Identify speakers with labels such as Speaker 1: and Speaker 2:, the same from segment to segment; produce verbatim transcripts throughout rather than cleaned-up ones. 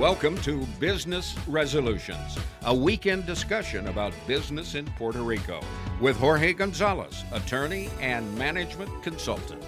Speaker 1: Welcome to Business Resolutions, a weekend discussion about business in Puerto Rico with Jorge Gonzalez, attorney and management consultant.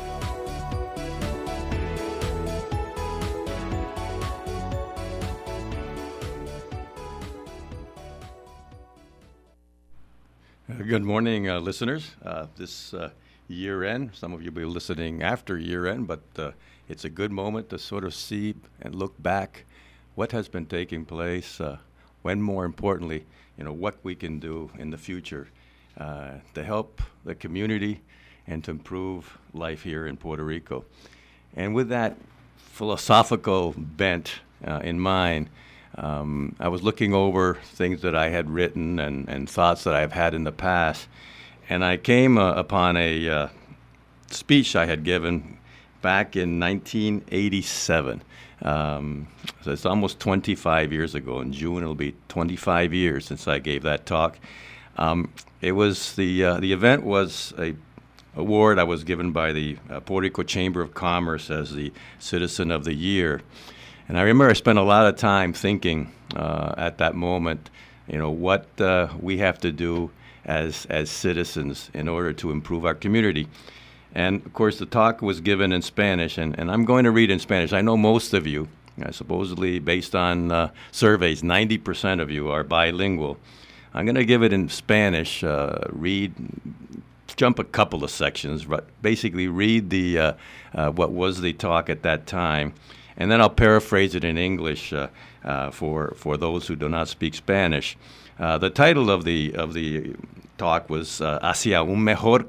Speaker 2: Good morning, uh, listeners. Uh, this uh, year-end, some of you will be listening after year-end, but uh, it's a good moment to sort of see and look back what has been taking place, uh, when more importantly, you know, what we can do in the future uh, to help the community and to improve life here in Puerto Rico. And with that philosophical bent uh, in mind, um, I was looking over things that I had written and, and thoughts that I've had in the past, and I came uh, upon a uh, speech I had given back in nineteen eighty-seven. Um, so it's almost twenty-five years ago. In June, it'll be twenty-five years since I gave that talk. Um, it was the uh, the event was a award I was given by the uh, Puerto Rico Chamber of Commerce as the Citizen of the Year. And I remember I spent a lot of time thinking uh, at that moment, you know, what uh, we have to do as as citizens in order to improve our community. And, of course, the talk was given in Spanish, and, and I'm going to read in Spanish. I know most of you, uh, supposedly based on uh, surveys, ninety percent of you are bilingual. I'm going to give it in Spanish, uh, read, jump a couple of sections, but basically read the uh, uh, what was the talk at that time, and then I'll paraphrase it in English uh, uh, for, for those who do not speak Spanish. Uh, the title of the, of the talk was uh, Hacia un mejor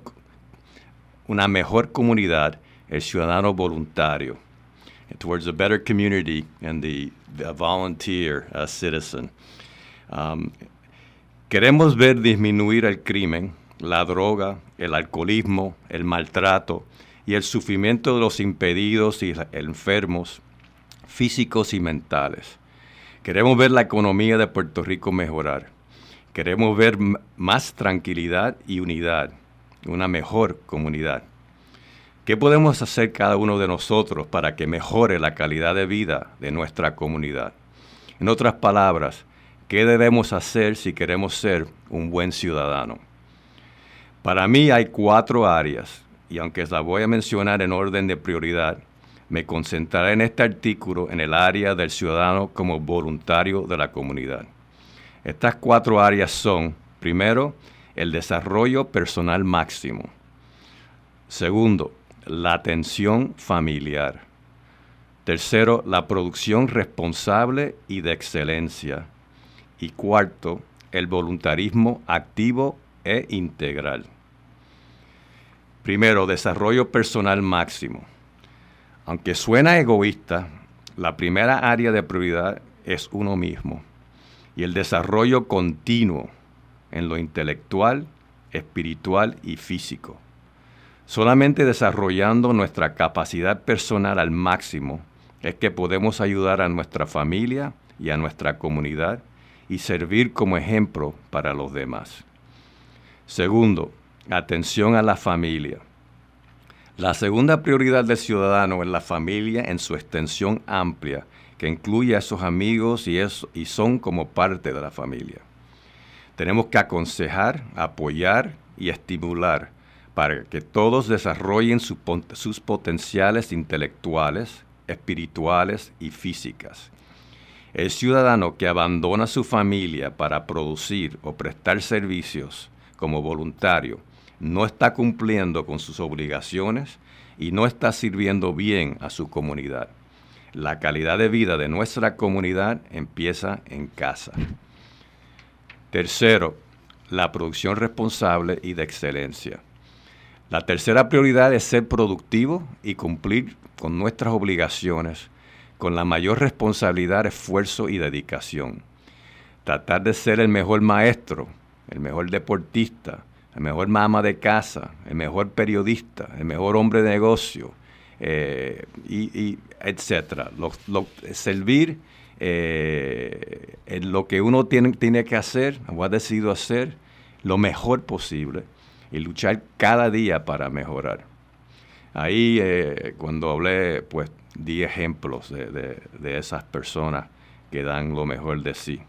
Speaker 2: Una mejor comunidad, el ciudadano voluntario, towards a better community and the, the volunteer uh, citizen. Um, queremos ver disminuir el crimen, la droga, el alcoholismo, el maltrato y el sufrimiento de los impedidos y enfermos físicos y mentales. Queremos ver la economía de Puerto Rico mejorar. Queremos ver m- más tranquilidad y unidad. Una mejor comunidad. ¿Qué podemos hacer cada uno de nosotros para que mejore la calidad de vida de nuestra comunidad? En otras palabras, ¿qué debemos hacer si queremos ser un buen ciudadano? Para mí hay cuatro áreas, y aunque las voy a mencionar en orden de prioridad, me concentraré en este artículo en el área del ciudadano como voluntario de la comunidad. Estas cuatro áreas son, primero, el desarrollo personal máximo. Segundo, la atención familiar. Tercero, la producción responsable y de excelencia. Y cuarto, el voluntarismo activo e integral. Primero, desarrollo personal máximo. Aunque suena egoísta, la primera área de prioridad es uno mismo y el desarrollo continuo en lo intelectual, espiritual y físico. Solamente desarrollando nuestra capacidad personal al máximo es que podemos ayudar a nuestra familia y a nuestra comunidad y servir como ejemplo para los demás. Segundo, atención a la familia. La segunda prioridad del ciudadano es la familia en su extensión amplia, que incluye a esos amigos y, es, y son como parte de la familia. Tenemos que aconsejar, apoyar y estimular para que todos desarrollen su, sus potenciales intelectuales, espirituales y físicas. El ciudadano que abandona su familia para producir o prestar servicios como voluntario no está cumpliendo con sus obligaciones y no está sirviendo bien a su comunidad. La calidad de vida de nuestra comunidad empieza en casa. Tercero, la producción responsable y de excelencia. La tercera prioridad es ser productivo y cumplir con nuestras obligaciones con la mayor responsabilidad, esfuerzo y dedicación. Tratar de ser el mejor maestro, el mejor deportista, el mejor ama de casa, el mejor periodista, el mejor hombre de negocio, eh, y, y etcétera. Lo, lo, servir eh, en lo que uno tiene, tiene que hacer, o ha decidido hacer, lo mejor posible y luchar cada día para mejorar. Ahí, eh, cuando hablé, pues di ejemplos de, de, de esas personas que dan lo mejor de sí.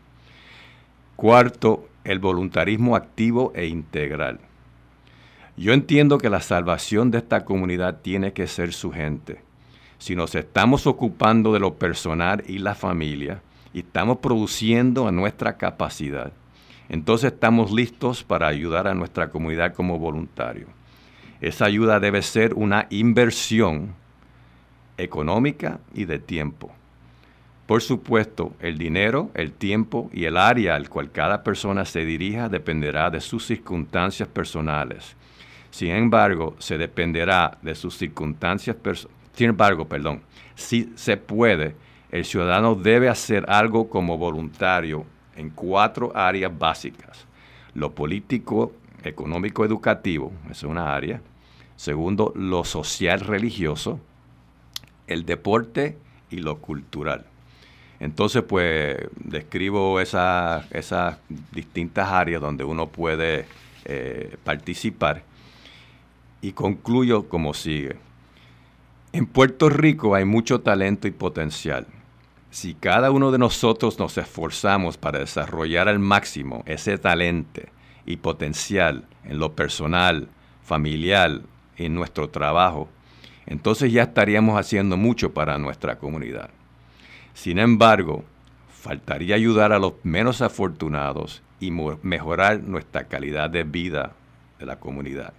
Speaker 2: Cuarto, el voluntarismo activo e integral. Yo entiendo que la salvación de esta comunidad tiene que ser su gente. Si nos estamos ocupando de lo personal y la familia, y estamos produciendo a nuestra capacidad, entonces estamos listos para ayudar a nuestra comunidad como voluntarios. Esa ayuda debe ser una inversión económica y de tiempo. Por supuesto, el dinero, el tiempo y el área al cual cada persona se dirija dependerá de sus circunstancias personales. Sin embargo, se dependerá de sus circunstancias personales. Sin embargo, perdón, si se puede, el ciudadano debe hacer algo como voluntario en cuatro áreas básicas. Lo político, económico, educativo, esa es una área. Segundo, lo social religioso, el deporte y lo cultural. Entonces, pues, describo esas esa distintas áreas donde uno puede eh, participar y concluyo como sigue. En Puerto Rico hay mucho talento y potencial. Si cada uno de nosotros nos esforzamos para desarrollar al máximo ese talento y potencial en lo personal, familiar y en nuestro trabajo, entonces ya estaríamos haciendo mucho para nuestra comunidad. Sin embargo, faltaría ayudar a los menos afortunados y mejorar nuestra calidad de vida de la comunidad.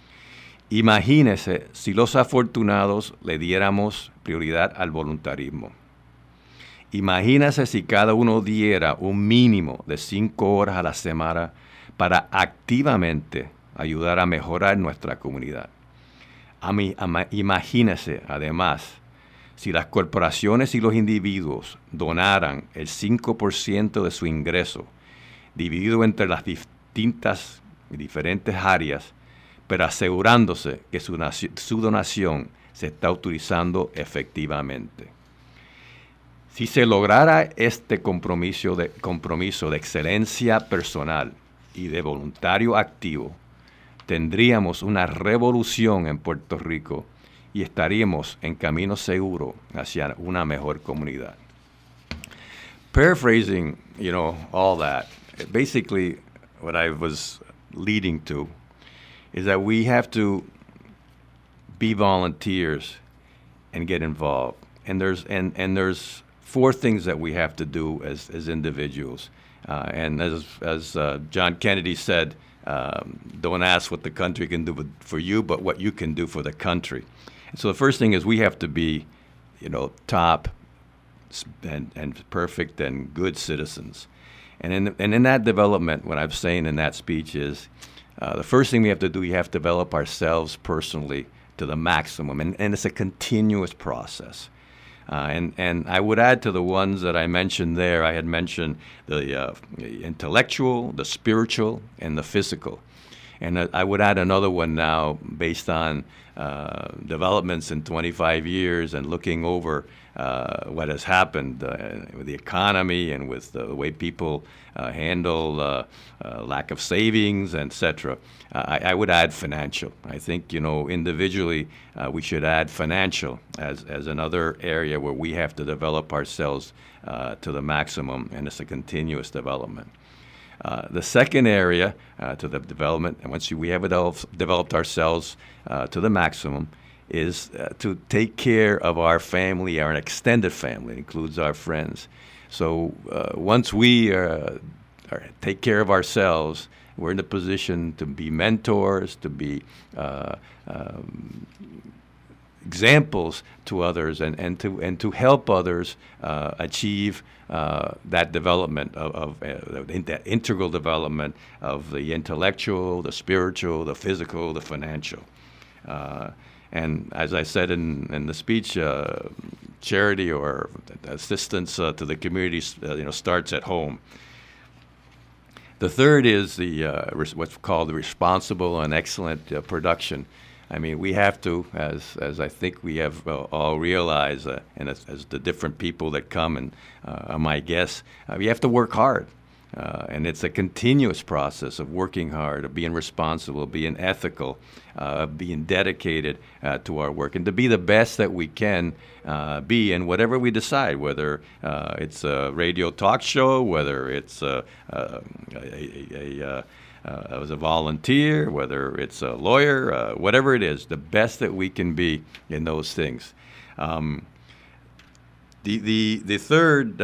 Speaker 2: Imagínese si los afortunados le diéramos prioridad al voluntarismo. Imagínese si cada uno diera un mínimo de cinco horas a la semana para activamente ayudar a mejorar nuestra comunidad. A mí, a, imagínese, además, si las corporaciones y los individuos donaran el cinco por ciento de su ingreso, dividido entre las distintas y diferentes áreas, pero asegurándose que su, su donación se está utilizando efectivamente. Si se lograra este compromiso de, compromiso de excelencia personal y de voluntario activo, tendríamos una revolución en Puerto Rico y estaríamos en camino seguro hacia una mejor comunidad. Paraphrasing, you know, all that, basically what I was leading to is that we have to be volunteers and get involved. And there's and, and there's four things that we have to do as, as individuals. Uh, and as, as uh, John Kennedy said, um, don't ask what the country can do for you, but what you can do for the country. And so the first thing is we have to be, you know, top and, and perfect and good citizens. And in, and in that development, what I'm saying in that speech is, Uh, the first thing we have to do, we have to develop ourselves personally to the maximum, and, and it's a continuous process. Uh, and, and I would add to the ones that I mentioned there, I had mentioned the uh, intellectual, the spiritual, and the physical. And uh, I would add another one now based on uh, developments in twenty-five years and looking over uh, what has happened uh, with the economy and with the way people uh, handle uh, uh, lack of savings, et cetera. Uh, I, I would add financial. I think, you know, individually uh, we should add financial as, as another area where we have to develop ourselves uh, to the maximum, and it's a continuous development. Uh, the second area uh, to the development, and once we have developed, developed ourselves uh, to the maximum, is uh, to take care of our family, our extended family. It includes our friends. So uh, once we uh, are, take care of ourselves, we're in a position to be mentors, to be uh, um, examples to others, and, and to and to help others uh, achieve uh, that development of, of uh, that integral development of the intellectual, the spiritual, the physical, the financial. Uh, and as I said in, in the speech, uh, charity or assistance uh, to the community, uh, you know, starts at home. The third is the uh, res- what's called the responsible and excellent uh, production. I mean, we have to, as as I think we have uh, all realized, uh, and as, as the different people that come and uh, are my guests, uh, we have to work hard. Uh, and it's a continuous process of working hard, of being responsible, being ethical, uh, being dedicated uh, to our work, and to be the best that we can uh, be in whatever we decide, whether uh, it's a radio talk show, whether it's a, a, a, a, a uh, as a volunteer, whether it's a lawyer, uh, whatever it is, the best that we can be in those things. Um, The the the third,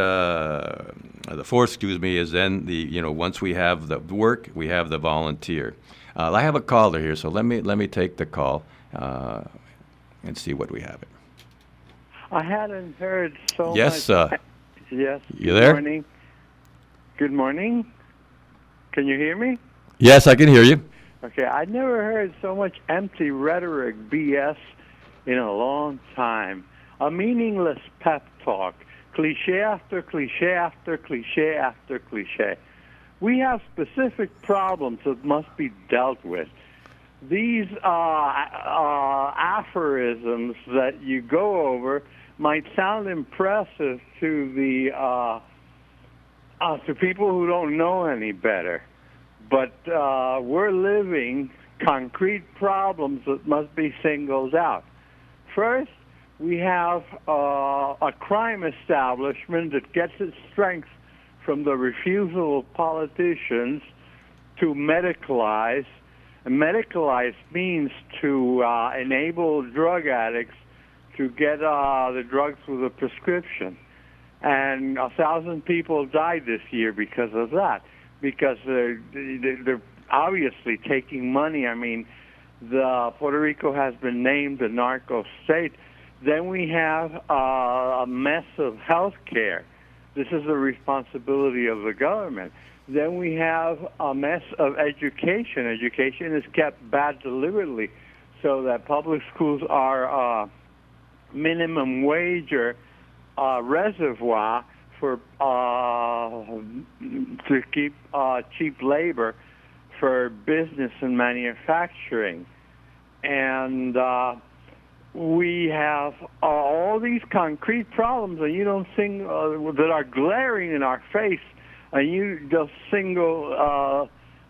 Speaker 2: uh, the fourth, excuse me, is then the you know once we have the work, we have the volunteer. Uh, I have a caller here, so let me let me take the call uh, and see what we have. It.
Speaker 3: I hadn't heard so
Speaker 2: yes,
Speaker 3: much.
Speaker 2: Uh,
Speaker 3: yes.
Speaker 2: You
Speaker 3: Good
Speaker 2: there?
Speaker 3: Morning. Good morning. Can you hear me?
Speaker 2: Yes, I can hear you.
Speaker 3: Okay, I never heard so much empty rhetoric, B S, in a long time. A meaningless pep talk, cliche after cliche after cliche after cliche. We have specific problems that must be dealt with. These uh, uh, aphorisms that you go over might sound impressive to the uh, uh, to people who don't know any better, but uh, we're living concrete problems that must be singled out. First, we have uh, a crime establishment that gets its strength from the refusal of politicians to medicalize. And medicalize means to uh, enable drug addicts to get uh, the drugs with a prescription. And a thousand people died this year because of that, because they're, they're obviously taking money. I mean, the Puerto Rico has been named a narco state. Then we have uh, a mess of health care. This is the responsibility of the government. Then we have a mess of education. Education is kept bad deliberately so that public schools are uh, minimum wage or uh, reservoir for uh, to keep uh, cheap labor for business and manufacturing. And uh, we have uh, all these concrete problems, and you don't sing uh, that are glaring in our face, and you just single uh,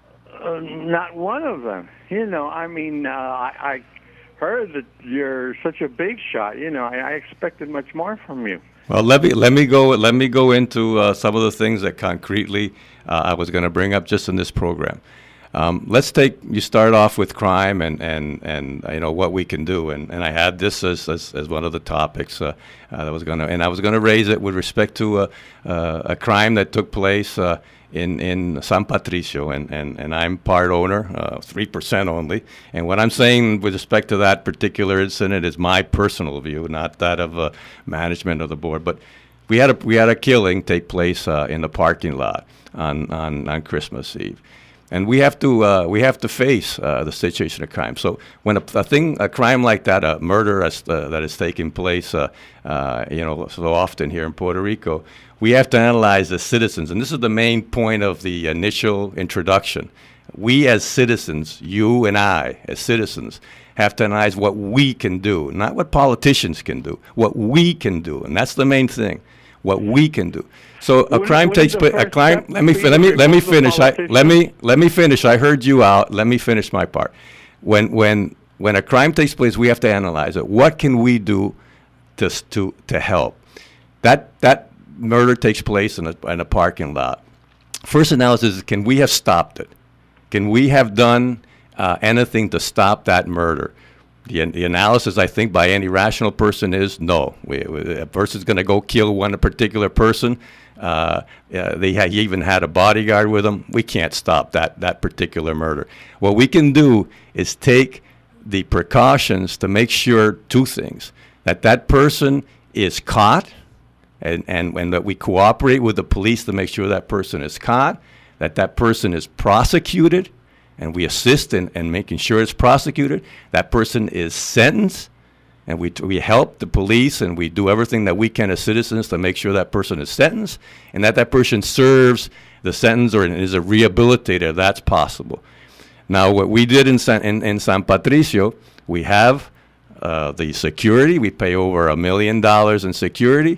Speaker 3: uh, not one of them. You know, I mean, uh, I, I heard that you're such a big shot. You know, I, I expected much more from you.
Speaker 2: Well, let me let me go let me go into uh, some of the things that concretely uh, I was going to bring up just in this program. Um, let's take, you start off with crime and, and, and you know, what we can do. And, and I had this as, as, as one of the topics uh, uh, that was going to, and I was going to raise it with respect to a, uh, a crime that took place uh, in, in San Patricio. And, and, and I'm part owner, uh, three percent only. And what I'm saying with respect to that particular incident is my personal view, not that of uh, management of the board. But we had a, we had a killing take place uh, in the parking lot on, on, on Christmas Eve. And we have to uh, we have to face uh, the situation of crime. So when a, a thing, a crime like that, a murder as, uh, that is taking place, uh, uh, you know, so often here in Puerto Rico, we have to analyze as citizens. And this is the main point of the initial introduction. We as citizens, you and I as citizens, have to analyze what we can do, not what politicians can do, what we can do, and that's the main thing. What we can do. So a
Speaker 3: Wouldn't-
Speaker 2: crime
Speaker 3: wouldn't
Speaker 2: takes
Speaker 3: the
Speaker 2: place. A
Speaker 3: first
Speaker 2: crime.
Speaker 3: step
Speaker 2: Let me
Speaker 3: be
Speaker 2: fi- let me
Speaker 3: to
Speaker 2: let me
Speaker 3: remove the
Speaker 2: finish. I let
Speaker 3: politicians?
Speaker 2: me let me finish. I heard you out. Let me finish my part. When when when a crime takes place, we have to analyze it. What can we do to s- to to help? That that murder takes place in a in a parking lot. First analysis is, can we have stopped it? Can we have done uh, anything to stop that murder? The, the analysis, I think, by any rational person is no. We, we, a person's going to go kill one particular person. Uh, uh, they ha- he even had a bodyguard with him. We can't stop that that particular murder. What we can do is take the precautions to make sure two things: that that person is caught, and, and, and that we cooperate with the police to make sure that person is caught, that that person is prosecuted, and we assist in, in making sure it's prosecuted, that person is sentenced, and we, we help the police, and we do everything that we can as citizens to make sure that person is sentenced, and that that person serves the sentence or is a rehabilitator. That's possible. Now, what we did in San, in, in San Patricio, we have uh, the security. We pay over a million dollars in security.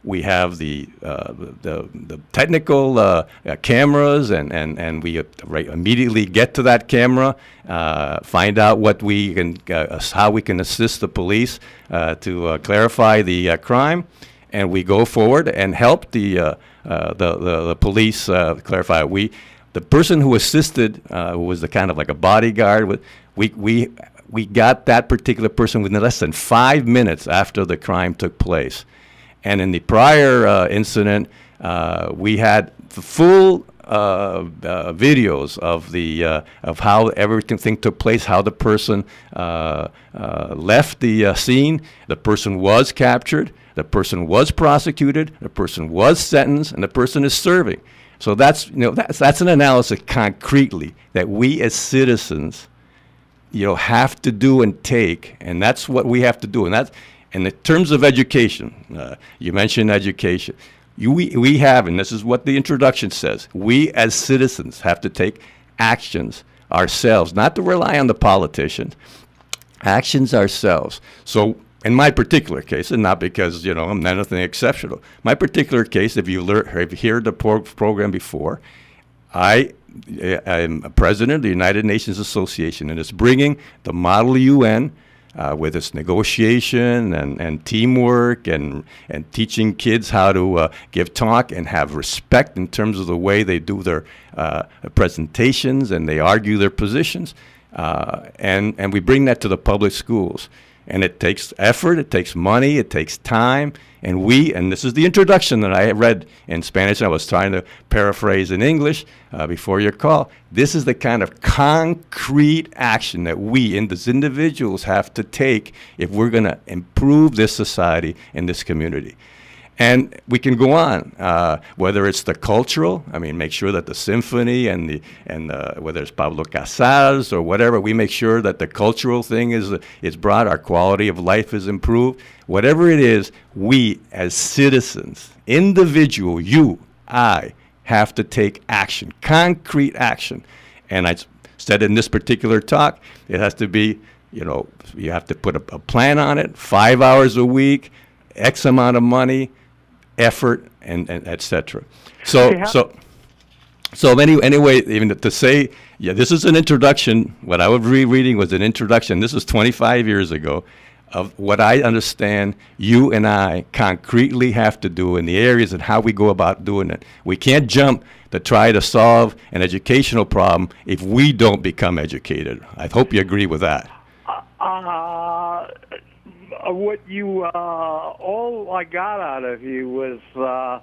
Speaker 2: We have the uh, the, the technical uh, uh, cameras, and, and, and we uh, right, immediately get to that camera, uh, find out what we can, uh, how we can assist the police uh, to uh, clarify the uh, crime, and we go forward and help the uh, uh, the, the the police uh, clarify. We, the person who assisted, uh, who was the kind of like a bodyguard, with we we we got that particular person within less than five minutes after the crime took place. And in the prior uh, incident, uh, we had the full uh, uh, videos of the uh, of how everything took place, how the person uh, uh, left the uh, scene. The person was captured, the person was prosecuted, the person was sentenced, and the person is serving. So that's, you know, that's that's an analysis concretely that we as citizens, you know, have to do and take, and that's what we have to do, and that's. And in terms of education, uh, you mentioned education. You, we, we have, and this is what the introduction says, we as citizens have to take actions ourselves, not to rely on the politicians, actions ourselves. So in my particular case, and not because, you know, I'm not anything exceptional, my particular case, if you learn, if you heard the pro program before, I am a president of the United Nations Association, and it's bringing the Model U N Uh, with its negotiation and, and teamwork and, and teaching kids how to uh, give talk and have respect in terms of the way they do their uh, presentations and they argue their positions. Uh, and, and we bring that to the public schools. And it takes effort, it takes money, it takes time. And we, and this is the introduction that I read in Spanish, and I was trying to paraphrase in English uh, before your call. This is the kind of concrete action that we, and as individuals, have to take if we're going to improve this society and this community. And we can go on, uh, whether it's the cultural, I mean, make sure that the symphony and the and uh, whether it's Pablo Casals or whatever, we make sure that the cultural thing is uh, is brought, our quality of life is improved. Whatever it is, we as citizens, individual, you, I, have to take action, concrete action. And I said in this particular talk, it has to be, you know, you have to put a, a plan on it, five hours a week, X amount of money, effort, and, and et cetera. So, yeah. so, so any, anyway, even to say, yeah, this is an introduction. What I was rereading was an introduction. This was twenty-five years ago of what I understand you and I concretely have to do in the areas and how we go about doing it. We can't jump to try to solve an educational problem if we don't become educated. I hope you agree with that.
Speaker 3: Uh, what you, uh, all I got out of you was uh,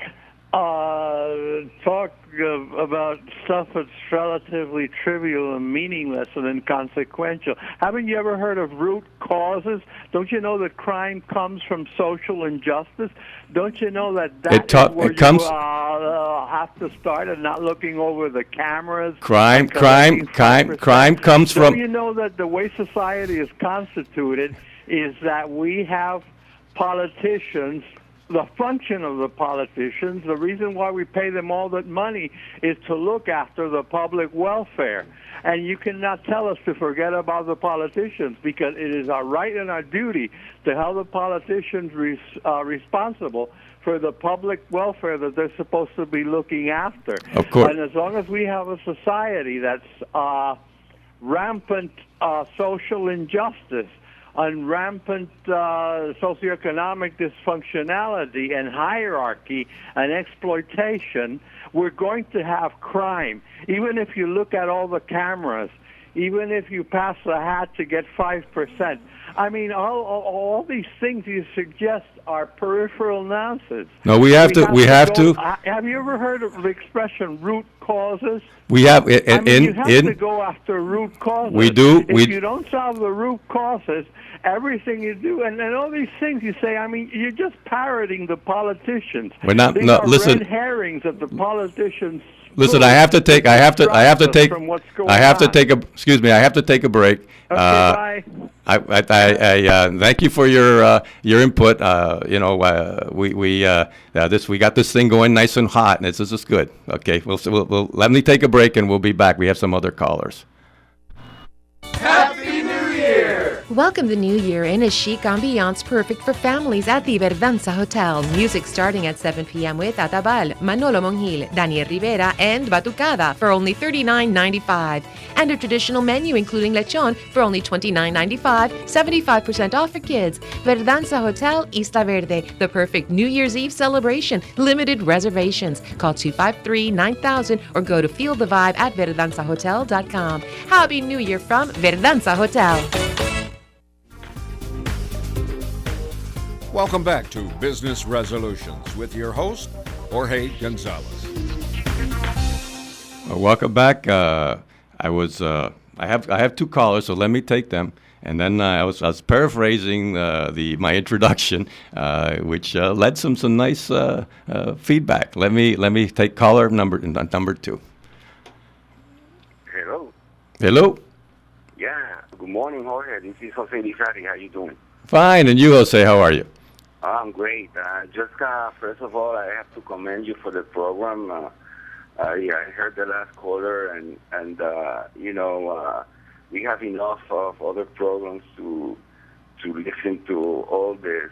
Speaker 3: uh, talk of, about stuff that's relatively trivial and meaningless and inconsequential. Haven't you ever heard of root causes? Don't you know that crime comes from social injustice? Don't you know that that
Speaker 2: it
Speaker 3: is where
Speaker 2: it comes
Speaker 3: you uh, have to start and not looking over the cameras?
Speaker 2: Crime, crime, crime, crime comes
Speaker 3: Don't
Speaker 2: from...
Speaker 3: you know that the way society is constituted is that we have politicians, the function of the politicians, the reason why we pay them all that money is to look after the public welfare. And you cannot tell us to forget about the politicians, because it is our right and our duty to have the politicians res, uh, responsible for the public welfare that they're supposed to be looking after.
Speaker 2: Of course.
Speaker 3: And as long as we have a society that's uh, rampant uh, social injustice, on rampant uh, socioeconomic dysfunctionality and hierarchy and exploitation, we're going to have crime. Even if you look at all the cameras, even if you pass the hat to get five percent. I mean, all, all, all these things you suggest are peripheral nonsense.
Speaker 2: No, we have we to. Have we to have
Speaker 3: go,
Speaker 2: to.
Speaker 3: Uh, have you ever heard of the expression root causes?
Speaker 2: We have in,
Speaker 3: I mean,
Speaker 2: in
Speaker 3: you have
Speaker 2: in.
Speaker 3: to go after root causes.
Speaker 2: We do.
Speaker 3: If
Speaker 2: we
Speaker 3: you don't solve the root causes, everything you do, and, and all these things you say, I mean, you're just parroting the politicians.
Speaker 2: We're not.
Speaker 3: These
Speaker 2: No,
Speaker 3: are
Speaker 2: listen.
Speaker 3: red herrings of the politicians.
Speaker 2: Listen, I have to take. I have to. I have to take. I have to
Speaker 3: on.
Speaker 2: take a. Excuse me. I have to take a break.
Speaker 3: Okay,
Speaker 2: uh,
Speaker 3: bye.
Speaker 2: I, I, I, I uh, thank you for your uh, your input. Uh, you know, uh, we we uh, uh, this we got this thing going nice and hot, and this is just good. Okay, we'll, we'll we'll let me take a break, and we'll be back. We have some other callers.
Speaker 4: Happy New Year! Welcome the new year in a chic ambiance perfect for families at the Verdanza Hotel. Music starting at seven p.m. with Atabal, Manolo Monjil, Daniel Rivera, and Batucada for only thirty-nine ninety-five. And a traditional menu including lechon for only twenty-nine ninety-five, seventy-five percent off for kids. Verdanza Hotel, Isla Verde, the perfect New Year's Eve celebration. Limited reservations. Call two five three, nine thousand or go to feel the vibe at verdanza hotel dot com. Happy New Year from Verdanza Hotel.
Speaker 1: Welcome back to Business Resolutions with your host, Jorge Gonzalez.
Speaker 2: Uh, welcome back. Uh, I was uh, I have I have two callers, so let me take them. And then uh, I was I was paraphrasing uh, the my introduction, uh, which uh, led some some nice uh, uh, feedback. Let me let me take caller number number two.
Speaker 5: Hello.
Speaker 2: Hello.
Speaker 5: Yeah. Good morning, Jorge. This is Jose Lizarri. How you doing?
Speaker 2: Fine. And you, Jose? How are you?
Speaker 5: I'm great. Uh, just uh, first of all, I have to commend you for the program. Uh, uh, yeah, I heard the last caller, and and uh, you know uh, we have enough of other programs to to listen to all the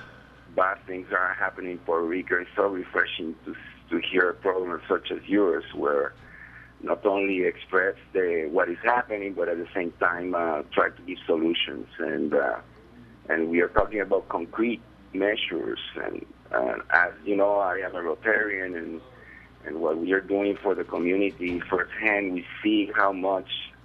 Speaker 5: bad things that are happening in Puerto Rico. It's so refreshing to to hear a program such as yours, where not only express the what is happening, but at the same time uh, try to give solutions. And uh, and we are talking about concrete measures. And uh, as you know, I am a Rotarian, and and what we are doing for the community firsthand, we see how much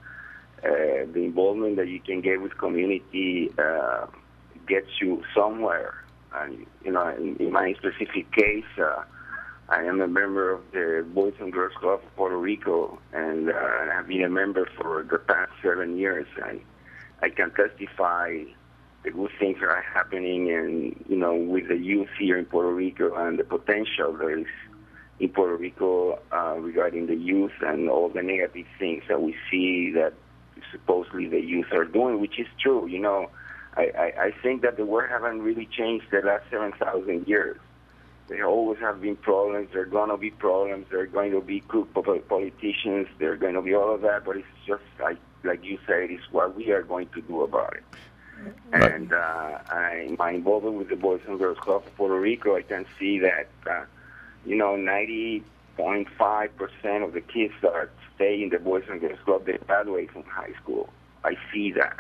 Speaker 5: uh, the involvement that you can get with community uh, gets you somewhere. And you know, in, in my specific case, uh, I am a member of the Boys and Girls Club of Puerto Rico, and uh, I've been a member for the past seven years. And I can testify the good things that are happening, and you know, with the youth here in Puerto Rico, and the potential there is in Puerto Rico uh, regarding the youth, and all the negative things that we see that supposedly the youth are doing, which is true. You know, I, I, I think that the world haven't really changed the last seven thousand years. There always have been problems. There are going to be problems. There are going to be crooked politicians. There are going to be all of that. But it's just like, like you said, it's what we are going to do about it. Right. And uh, I, my involvement with the Boys and Girls Club of Puerto Rico, I can see that, uh, you know, ninety point five percent of the kids that stay in the Boys and Girls Club, they graduate from high school. I see that.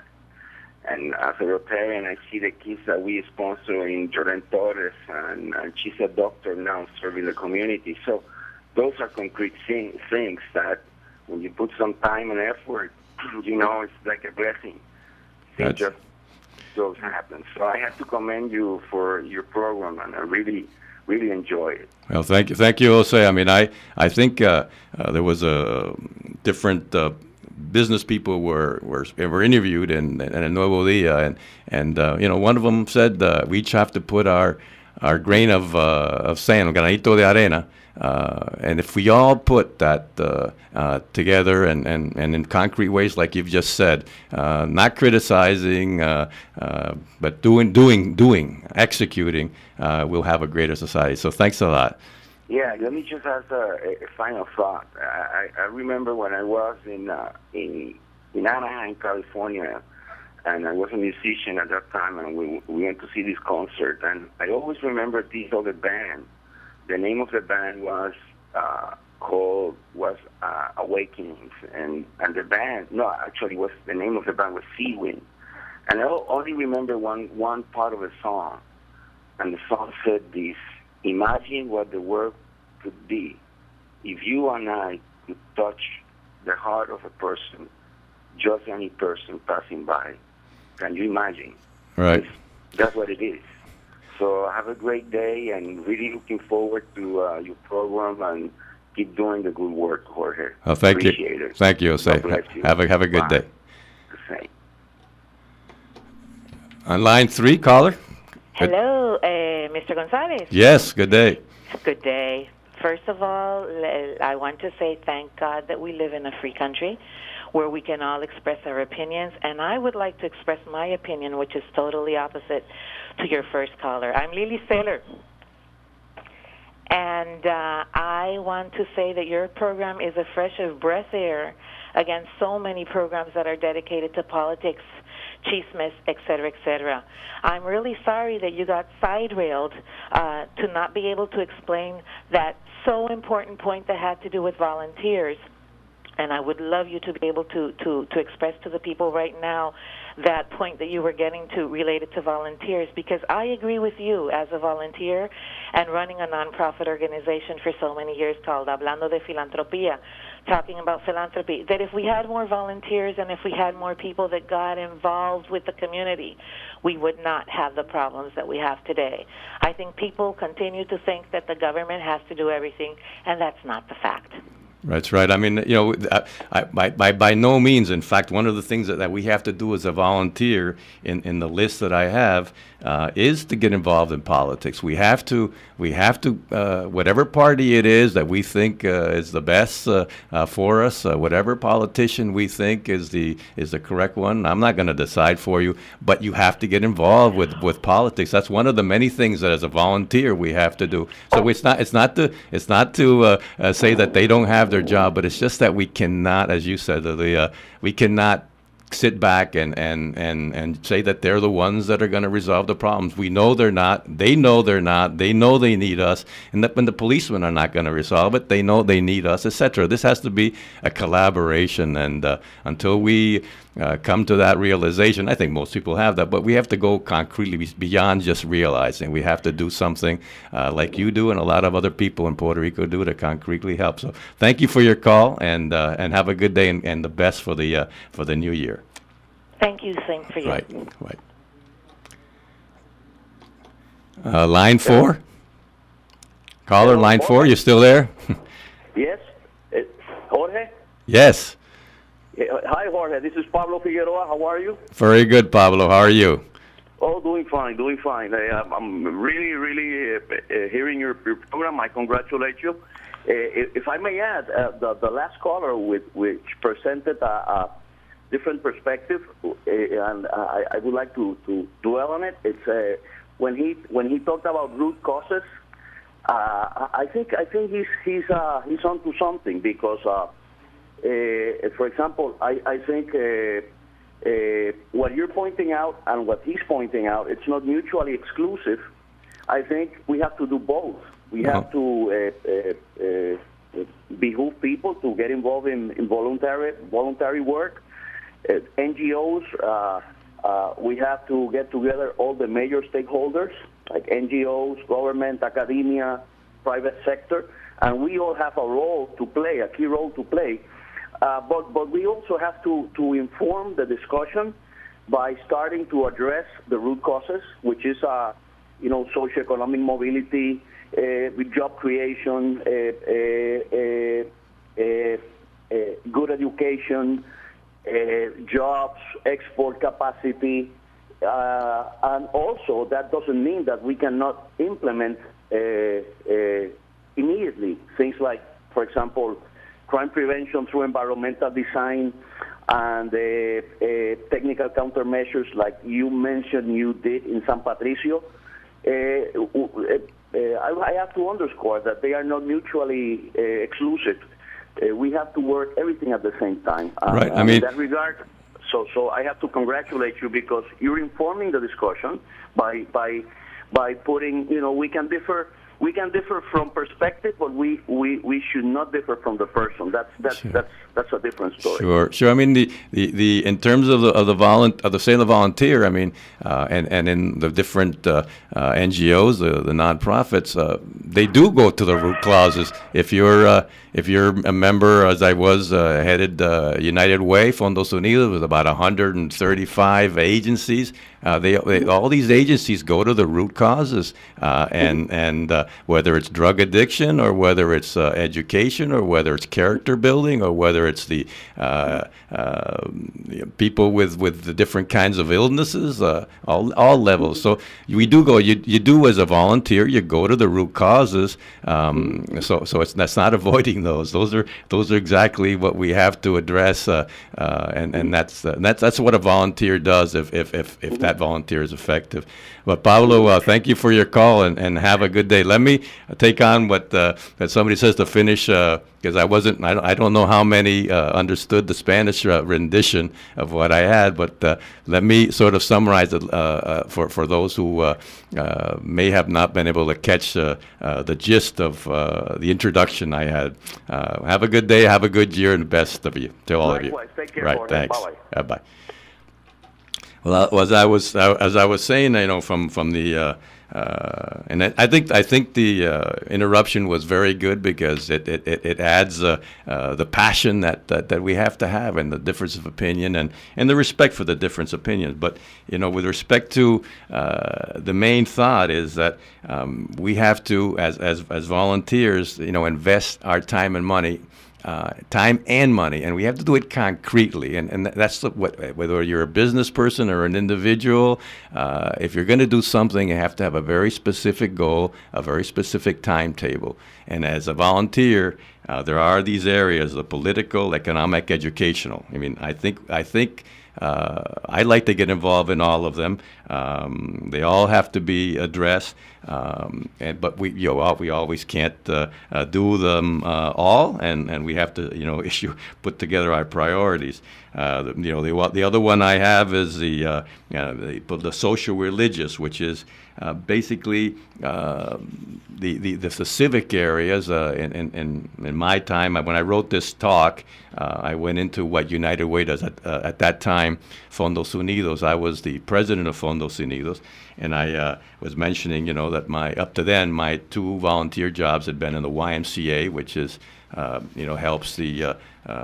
Speaker 5: And as a Rotarian, I see the kids that we sponsor in Jordan Torres, and, and she's a doctor now serving the community. So those are concrete thing, things that when you put some time and effort, you know, it's like a blessing. It just those happen. So I have to commend you for your program, and I really, really enjoy it.
Speaker 2: Well, thank you, thank you, Jose. I mean, I I think uh, uh, there was a different. Uh, business people were were, were interviewed in, in, in Nuevo Dia, and and uh, you know, one of them said uh, we each have to put our our grain of uh, of sand, granito de arena, uh, and if we all put that uh, uh, together and, and, and in concrete ways, like you've just said, uh, not criticizing, uh, uh, but doing doing doing executing, uh, we'll have a greater society. So thanks a lot.
Speaker 5: Yeah, let me just ask a, a final thought. I, I remember when I was in, uh, in in Anaheim, California, and I was a musician at that time, and we we went to see this concert. And I always remember this other band. The name of the band was uh, called was uh, Awakenings, and and the band no, actually was the name of the band was Seawind. And I only remember one one part of the song, and the song said this. Imagine what the world could be if you and I could touch the heart of a person, just any person passing by. Can you imagine?
Speaker 2: Right.
Speaker 5: That's what it is. So have a great day, and really looking forward to uh, your program, and keep doing the good work, Jorge.
Speaker 2: Oh, thank
Speaker 5: Appreciate
Speaker 2: you.
Speaker 5: It.
Speaker 2: Thank you, Jose.
Speaker 5: You.
Speaker 2: Have a have a good
Speaker 5: Bye.
Speaker 2: day.
Speaker 5: The same.
Speaker 2: On line three, caller.
Speaker 6: Hello, uh, Mister Gonzalez.
Speaker 2: Yes, good day.
Speaker 6: Good day. First of all, I want to say thank God that we live in a free country where we can all express our opinions, and I would like to express my opinion, which is totally opposite to your first caller. I'm Lily Saylor, and uh, I want to say that your program is a fresh of breath air, against so many programs that are dedicated to politics, chismes, et cetera, et cetera. I'm really sorry that you got side-railed uh, to not be able to explain that so important point that had to do with volunteers. And I would love you to be able to, to, to express to the people right now that point that you were getting to related to volunteers, because I agree with you as a volunteer and running a nonprofit organization for so many years called Hablando de Filantropía, talking about philanthropy, that if we had more volunteers and if we had more people that got involved with the community, we would not have the problems that we have today. I think people continue to think that the government has to do everything, and that's not the fact.
Speaker 2: That's right. I mean, you know, I, I, by, by by no means. In fact, one of the things that, that we have to do as a volunteer in, in the list that I have uh, is to get involved in politics. We have to, we have to, uh, whatever party it is that we think uh, is the best uh, uh, for us, uh, whatever politician we think is the is the correct one. I'm not going to decide for you, but you have to get involved with, with politics. That's one of the many things that as a volunteer we have to do. So it's not it's not to it's not to uh, uh, say that they don't have their job, but it's just that we cannot, as you said, the uh, we cannot sit back and, and, and, and say that they're the ones that are going to resolve the problems. We know they're not. They know they're not. They know they need us. And that when the policemen are not going to resolve it, they know they need us, et cetera. This has to be a collaboration. And uh, until we uh, come to that realization, I think most people have that, but we have to go concretely beyond just realizing. We have to do something uh, like you do and a lot of other people in Puerto Rico do to concretely help. So thank you for your call, and uh, and have a good day, and, and the best for the uh, for the new year.
Speaker 6: Thank you, same for you.
Speaker 2: Right, right. Uh, line four. Caller,
Speaker 7: Hello,
Speaker 2: line
Speaker 7: Jorge?
Speaker 2: four, you still there?
Speaker 7: Yes, uh, Jorge.
Speaker 2: Yes.
Speaker 7: Uh, hi, Jorge. This is Pablo Figueroa. How are you?
Speaker 2: Very good, Pablo. How are you?
Speaker 7: Oh, doing fine, doing fine. I, I'm I'm really, really uh, uh, hearing your, your program. I congratulate you. Uh, if, if I may add, uh, the the last caller with, which presented a, a different perspective, uh, and I, I would like to, to dwell on it. It's uh, when he when he talked about root causes. Uh, I think I think he's he's uh, he's onto something, because, uh, uh, for example, I I think uh, uh, what you're pointing out and what he's pointing out, it's not mutually exclusive. I think we have to do both. We
Speaker 2: Uh-huh.
Speaker 7: have to uh, uh, uh, behoove people to get involved in, in voluntary voluntary work. Uh, N G Os, uh, uh, we have to get together all the major stakeholders, like N G Os, government, academia, private sector, and we all have a role to play, a key role to play. Uh, but but we also have to, to inform the discussion by starting to address the root causes, which is, uh, you know, socioeconomic mobility, uh, with job creation, uh, uh, uh, uh, uh, good education, Uh, jobs, export capacity, uh, and also that doesn't mean that we cannot implement uh, uh, immediately things like, for example, crime prevention through environmental design and uh, uh, technical countermeasures like you mentioned you did in San Patricio. Uh, uh, I, I have to underscore that they are not mutually uh, exclusive. Uh, we have to work everything at the same time. Uh,
Speaker 2: Right, I
Speaker 7: in
Speaker 2: mean-
Speaker 7: that regard, so so I have to congratulate you, because you're informing the discussion by by by putting, you know, we can differ we can differ from perspective, but we, we, we should not differ from the person. That's that's
Speaker 2: Sure.
Speaker 7: that's that's a different story.
Speaker 2: Sure, sure. I mean, the, the, the in terms of the of the volunt of the say the volunteer, I mean, uh, and and in the different uh, uh, N G Os, the the nonprofits, uh, they do go to the root causes. If you're uh, if you're a member, as I was, uh, headed uh, United Way, Fondos Unidos, with about one hundred thirty-five agencies. Uh, they, they all these agencies go to the root causes, uh, and and uh, whether it's drug addiction, or whether it's uh, education, or whether it's character building, or whether it's the uh, uh, you know, people with, with the different kinds of illnesses, uh, all all levels. So we do go. You you do as a volunteer. You go to the root causes. Um, so so it's that's not avoiding those. Those are those are exactly what we have to address. Uh, uh, and and that's uh, that's that's what a volunteer does. If if if, if that volunteer is effective. But Pablo, uh, thank you for your call, and, and have a good day. Let me take on what uh, that somebody says to finish uh, because I wasn't, I don't, I don't know how many uh, understood the Spanish uh, rendition of what I had, but uh, let me sort of summarize it uh, uh, for, for those who uh, uh, may have not been able to catch uh, uh, the gist of uh, the introduction I had. Uh, have a good day, have a good year, and the best of you, to all
Speaker 7: Likewise.
Speaker 2: of you.
Speaker 7: Take care,
Speaker 2: right,
Speaker 7: Jorge.
Speaker 2: thanks.
Speaker 7: Bye-bye.
Speaker 2: Uh, bye. Well, as I was as I was saying, you know, from from the uh, uh, and I, I think I think the uh, interruption was very good because it it, it, it adds uh, uh, the passion that, that that we have to have and the difference of opinion and, and the respect for the different opinions. But you know, with respect to uh, the main thought is that um, we have to, as as as volunteers, you know, invest our time and money. Uh, time and money, and we have to do it concretely. And, and that's the, what, whether you're a business person or an individual, uh, if you're going to do something, you have to have a very specific goal, a very specific timetable. And as a volunteer, uh, there are these areas: the political, economic, educational. I mean, I think I think. Uh, I like to get involved in all of them. Um, they all have to be addressed, um, and, but we, you know, we always can't uh, uh, do them uh, all, and, and we have to, you know, issue put together our priorities. Uh, the, you know, the the other one I have is the uh, uh, the, the social religious, which is uh, basically uh, the, the the civic areas. Uh, in, in in my time, when I wrote this talk, uh, I went into what United Way does at, uh, at that time. Fondos Unidos. I was the president of Fondos Unidos, and I uh, was mentioning, you know, that my up to then my two volunteer jobs had been in the Y M C A, which is uh, you know helps the uh,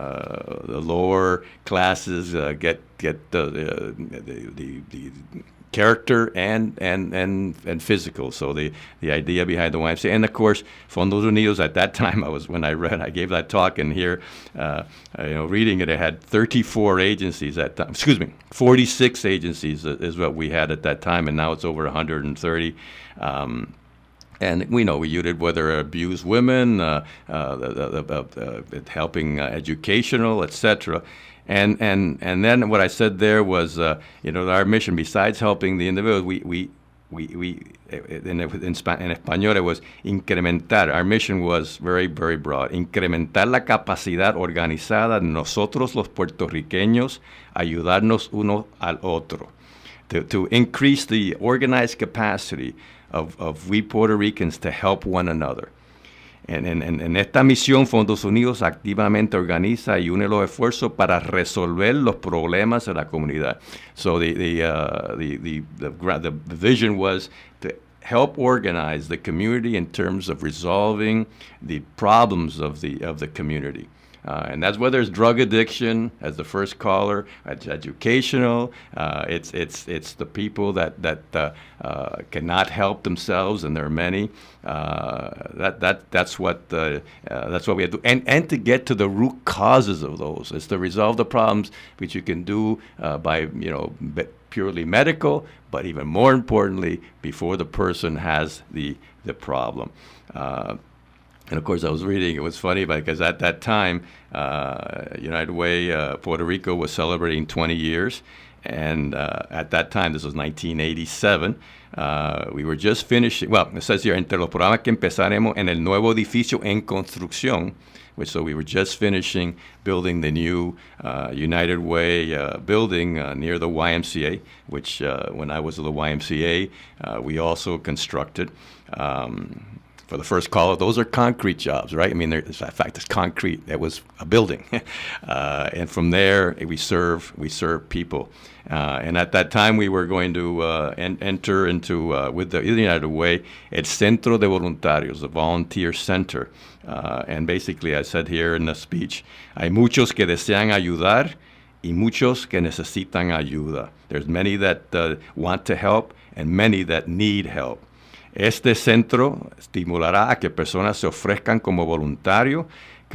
Speaker 2: uh, the lower classes uh, get get the the, the the character and and and and physical. So the the idea behind the Y M C A, and of course Fondos Unidos. At that time, I was when I read, I gave that talk, and here, uh, you know, reading it, it had thirty-four agencies at time. Excuse me, forty-six agencies is what we had at that time, and now it's over one hundred thirty. Um, And we know we did whether abuse women, uh, uh, the, the, uh, helping uh, educational, et cetera. And and and then what I said there was, uh, you know, our mission, besides helping the individual, we we we, we in, in, Spa- in español it was incrementar. Our mission was very very broad. Incrementar la capacidad organizada de nosotros los puertorriqueños, ayudarnos uno al otro, to to increase the organized capacity Of, of we Puerto Ricans to help one another. En, en, en esta misión, Fondos Unidos activamente organiza y une los esfuerzos para resolver los problemas de la comunidad. So the the uh, the, the, the the vision was to help organize the community in terms of resolving the problems of the of the community. Uh, and that's whether it's drug addiction, as the first caller, it's educational. Uh, it's it's it's the people that that uh, uh, cannot help themselves, and there are many. Uh, that that that's what uh, uh, that's what we have to do, and and to get to the root causes of those. It's to resolve the problems, which you can do uh, by you know purely medical, but even more importantly, before the person has the the problem. Uh, And of course, I was reading, it was funny because at that time, uh, United Way, uh, Puerto Rico was celebrating twenty years. And uh, at that time, this was nineteen eighty-seven, uh, we were just finishing, well, it says here, entre los programas que empezaremos en el nuevo edificio en construcción, which so we were just finishing building the new uh, United Way uh, building uh, near the Y M C A, which uh, when I was at the Y M C A, uh, we also constructed. Um, For the first caller, those are concrete jobs, right? I mean, in fact, it's concrete. It was a building, uh, and from there we serve we serve people. Uh, and at that time, we were going to uh, en- enter into uh, with the United Way, el Centro de Voluntarios, the volunteer center. Uh, and basically, I said here in the speech, hay muchos que desean ayudar y muchos que necesitan ayuda. There's many that uh, want to help and many that need help. Este centro estimulará a que personas se ofrezcan como voluntarios,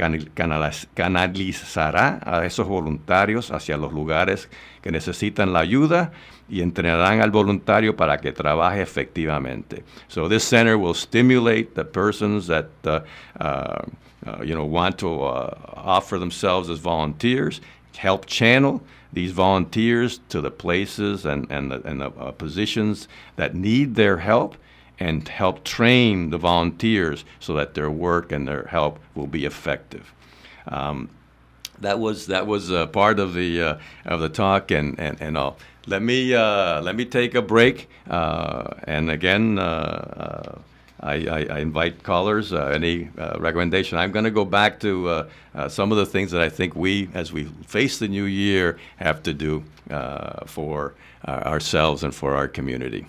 Speaker 2: canalizará a esos voluntarios hacia los lugares que necesitan la ayuda y entrenarán al voluntario para que trabaje efectivamente. So this center will stimulate the persons that uh, uh, uh, you know want to uh, offer themselves as volunteers, help channel these volunteers to the places and and the, and the uh, positions that need their help, and help train the volunteers so that their work and their help will be effective. Um, that was that was uh, part of the uh, of the talk and, and, and all. Let me uh, let me take a break, uh, and again. Uh, uh, I, I, I invite callers, uh, any uh, recommendation. I'm going to go back to uh, uh, some of the things that I think we, as we face the new year, have to do uh, for uh, ourselves and for our community.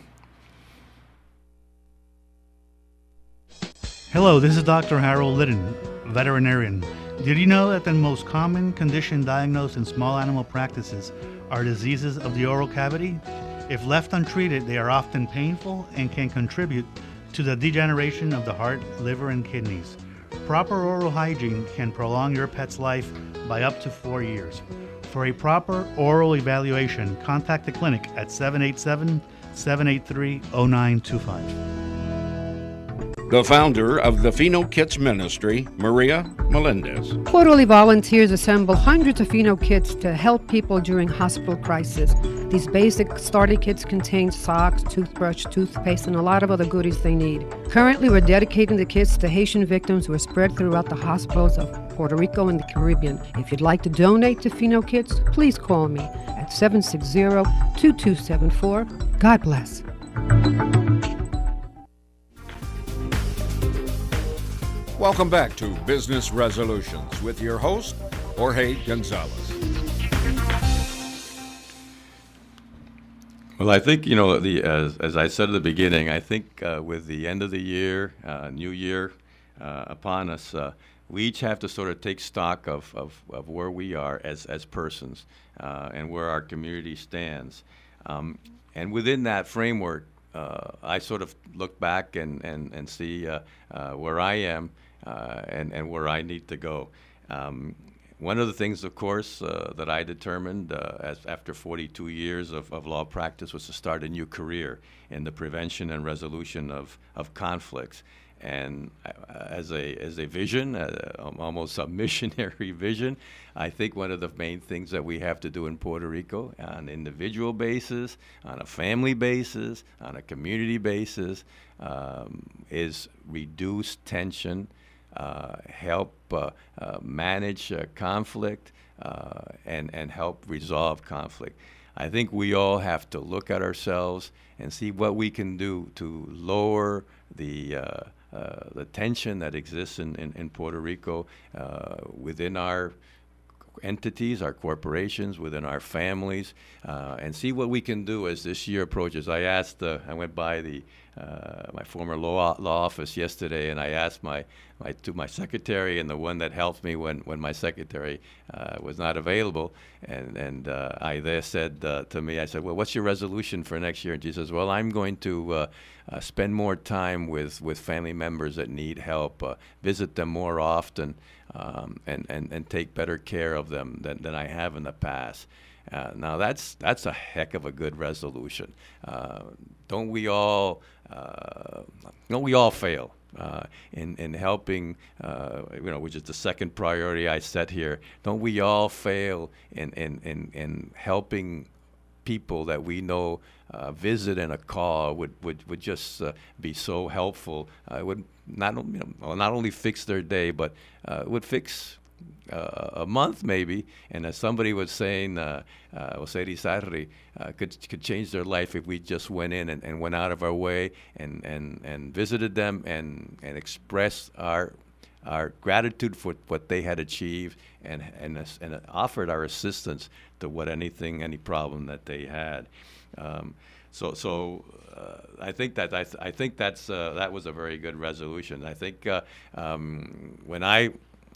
Speaker 8: Hello, this is Doctor Harold Litton, veterinarian. Did you know that the most common condition diagnosed in small animal practices are diseases of the oral cavity? If left untreated, they are often painful and can contribute to the degeneration of the heart, liver, and kidneys. Proper oral hygiene can prolong your pet's life by up to four years. For a proper oral evaluation, contact the clinic at seven eight seven, seven eight three, zero nine two five.
Speaker 1: The founder of the Pheno Kits Ministry, Maria Melendez.
Speaker 9: Quarterly volunteers assemble hundreds of Pheno kits to help people during hospital crisis. These basic starter kits contain socks, toothbrush, toothpaste, and a lot of other goodies they need. Currently, we're dedicating the kits to Haitian victims who are spread throughout the hospitals of Puerto Rico and the Caribbean. If you'd like to donate to Pheno Kits, please call me at seven six zero, two two seven four. God bless.
Speaker 1: Welcome back to Business Resolutions with your host, Jorge Gonzalez.
Speaker 2: Well, I think, you know, the as, as I said at the beginning, I think uh, with the end of the year, uh, new year uh, upon us, uh, we each have to sort of take stock of, of, of where we are as, as persons uh, and where our community stands. Um, and within that framework, uh, I sort of look back and, and, and see uh, uh, where I am uh, and, and where I need to go. Um, One of the things, of course, uh, that I determined uh, as after forty-two years of, of law practice was to start a new career in the prevention and resolution of, of conflicts. And uh, as a as a vision, uh, almost a missionary vision, I think one of the main things that we have to do in Puerto Rico on an individual basis, on a family basis, on a community basis, um, is reduce tension, Uh, help uh, uh, manage uh, conflict, uh, and, and help resolve conflict. I think we all have to look at ourselves and see what we can do to lower the, uh, uh, the tension that exists in, in, in Puerto Rico uh, within our entities, our corporations, within our families, uh, and see what we can do as this year approaches. I asked, uh, I went by the uh, my former law law office yesterday, and I asked my my to my secretary and the one that helped me when when my secretary uh, was not available, and and uh, I there said uh, to me, I said, well, what's your resolution for next year? And she says, well, I'm going to uh, uh, spend more time with with family members that need help, uh, visit them more often. Um, and, and, and take better care of them than, than I have in the past. Uh, now that's that's a heck of a good resolution. Uh, don't we all? Uh, don't we all fail uh, in in helping? Uh, you know, which is the second priority I set here. Don't we all fail in in in, in helping people that we know uh, visit and a call would would would just uh, be so helpful. Uh, it would not you know, not only fix their day, but uh, it would fix uh, a month maybe. And as somebody was saying, uh, uh, Jose Rizarri, uh, could could change their life if we just went in and, and went out of our way and, and, and visited them and and expressed our our gratitude for what they had achieved and and and offered our assistance to what anything any problem that they had. Um, so so uh, I think that I, th- I think that's uh, that was a very good resolution. I think uh, um, when I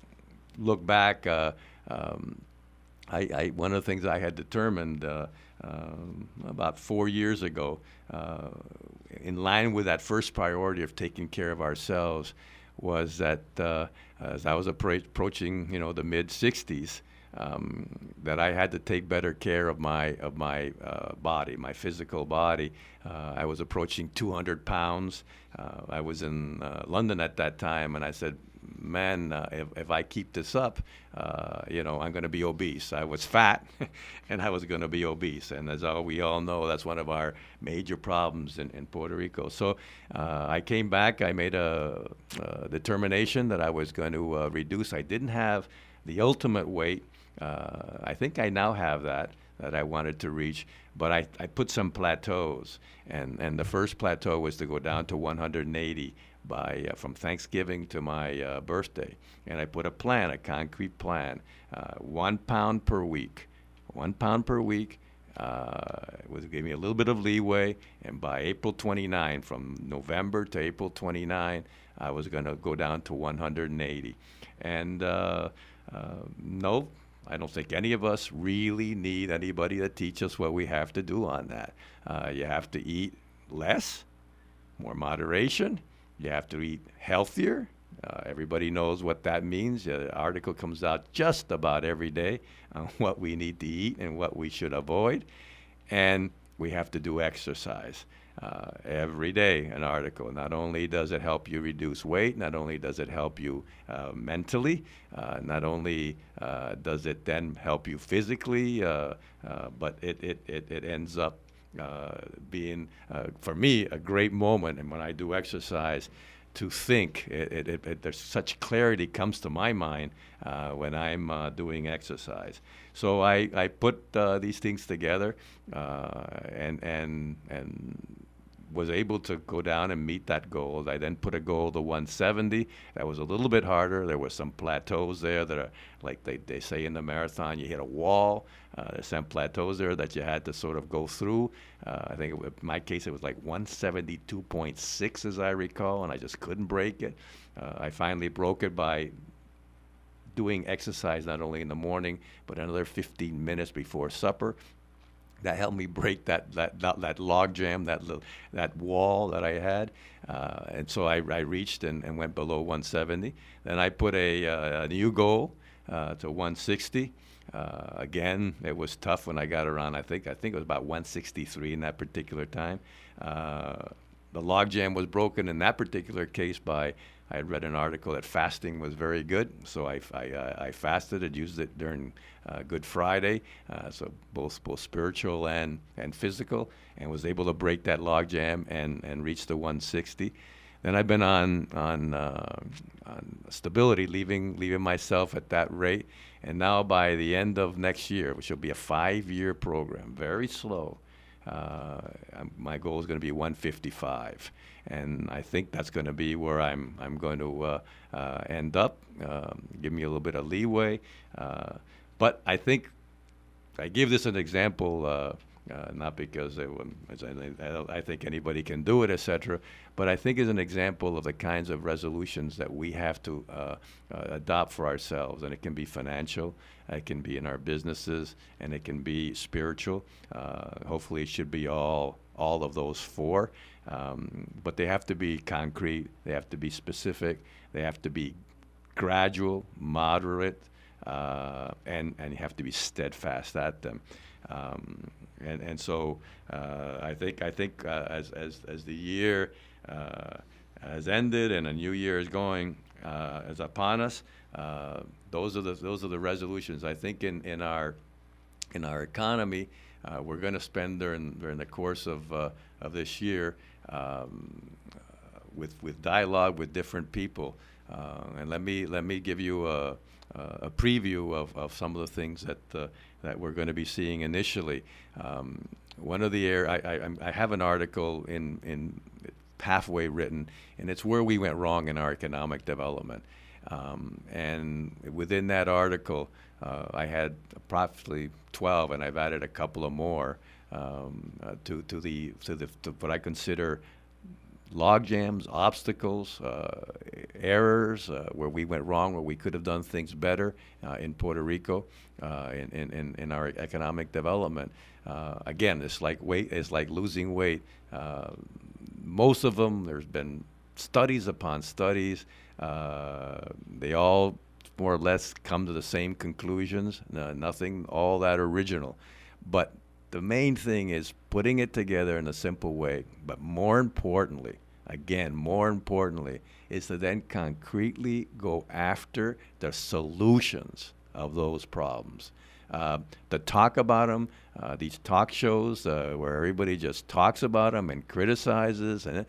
Speaker 2: look back, uh, um, I, I one of the things I had determined uh, um, about four years ago, uh, in line with that first priority of taking care of ourselves, was that uh, as I was appro- approaching, you know, the mid sixties, um, that I had to take better care of my of my uh, body, my physical body. Uh, I was approaching two hundred pounds. Uh, I was in uh, London at that time, and I said, man, uh, if, if I keep this up, uh, you know, I'm going to be obese. I was fat, and I was going to be obese. And as all, we all know, that's one of our major problems in, in Puerto Rico. So uh, I came back. I made a, a determination that I was going to uh, reduce. I didn't have the ultimate weight, uh, I think I now have that, that I wanted to reach, but I, I put some plateaus. And, and the first plateau was to go down to one hundred eighty by uh, from Thanksgiving to my uh, birthday. And I put a plan, a concrete plan, uh, one pound per week, one pound per week. Uh, it was gave me a little bit of leeway, and by April twenty-ninth, from November to April twenty-ninth, I was going to go down to one hundred eighty. And uh, uh, no, I don't think any of us really need anybody to teach us what we have to do on that. Uh, you have to eat less, more moderation. You have to eat healthier. Uh, everybody knows what that means. Uh, the article comes out just about every day on what we need to eat and what we should avoid. And we have to do exercise. Uh, every day, an article. Not only does it help you reduce weight, not only does it help you uh, mentally, uh, not only uh, does it then help you physically, uh, uh, but it, it, it, it ends up uh, being, uh, for me, a great moment. And when I do exercise, to think, it, it, it, it, there's such clarity comes to my mind uh, when I'm uh, doing exercise. So I, I put uh, these things together uh, and, and, and was able to go down and meet that goal. I then put a goal to one seventy. That was a little bit harder. There were some plateaus there that are, like they, they say in the marathon, you hit a wall. Uh, there's some plateaus there that you had to sort of go through. Uh, I think it was, in my case, it was like one seventy-two point six, as I recall, and I just couldn't break it. Uh, I finally broke it by doing exercise not only in the morning, but another fifteen minutes before supper. That helped me break that that that, that log jam, that little, that wall that I had, uh, and so I, I reached and, and went below one seventy. Then I put a, uh, a new goal uh, to one sixty. Uh, again, it was tough when I got around. I think I think it was about one sixty-three in that particular time. Uh, the log jam was broken in that particular case by, I had read an article that fasting was very good, so I, I, uh, I fasted and used it during uh, Good Friday, uh, so both both spiritual and, and physical, and was able to break that log jam and, and reach the one sixty. Then I've been on on, uh, on stability, leaving leaving myself at that rate, and now by the end of next year, which will be a five-year program, very slow, uh, my goal is going to be one fifty-five. And I think that's going to be where I'm I'm going to uh, uh, end up. Um, give me a little bit of leeway, uh, but I think I give this an example, uh, uh, not because it, I, I think anybody can do it, et cetera, but I think as an example of the kinds of resolutions that we have to uh, uh, adopt for ourselves. And it can be financial, it can be in our businesses, and it can be spiritual. Uh, hopefully, it should be all all of those four. Um, but they have to be concrete, they have to be specific, they have to be gradual, moderate, uh, and, and you have to be steadfast at them. Um, and, and so uh, I think, I think uh, as, as, as the year uh, has ended and a new year is going, uh, is upon us, uh, those are the, those are the resolutions. I think in, in, our, in our economy, uh, we're going to spend during, during the course of, uh, of this year Um, uh, with with dialogue with different people, uh, and let me let me give you a, a preview of, of some of the things that uh, that we're going to be seeing initially. Um, one of the air I, I I have an article in in halfway written, and it's where we went wrong in our economic development. Um, and within that article, uh, I had approximately twelve, and I've added a couple of more. Um, uh, to to the to the to what I consider log jams, obstacles, uh, errors, uh, where we went wrong, where we could have done things better uh, in Puerto Rico, uh, in, in in our economic development. Uh, again, it's like weight, it's like losing weight. Uh, most of them, there's been studies upon studies. Uh, they all more or less come to the same conclusions. No, nothing all that original, but the main thing is putting it together in a simple way, but more importantly, again, more importantly, is to then concretely go after the solutions of those problems. Uh, to talk about them, uh, these talk shows uh, where everybody just talks about them and criticizes, and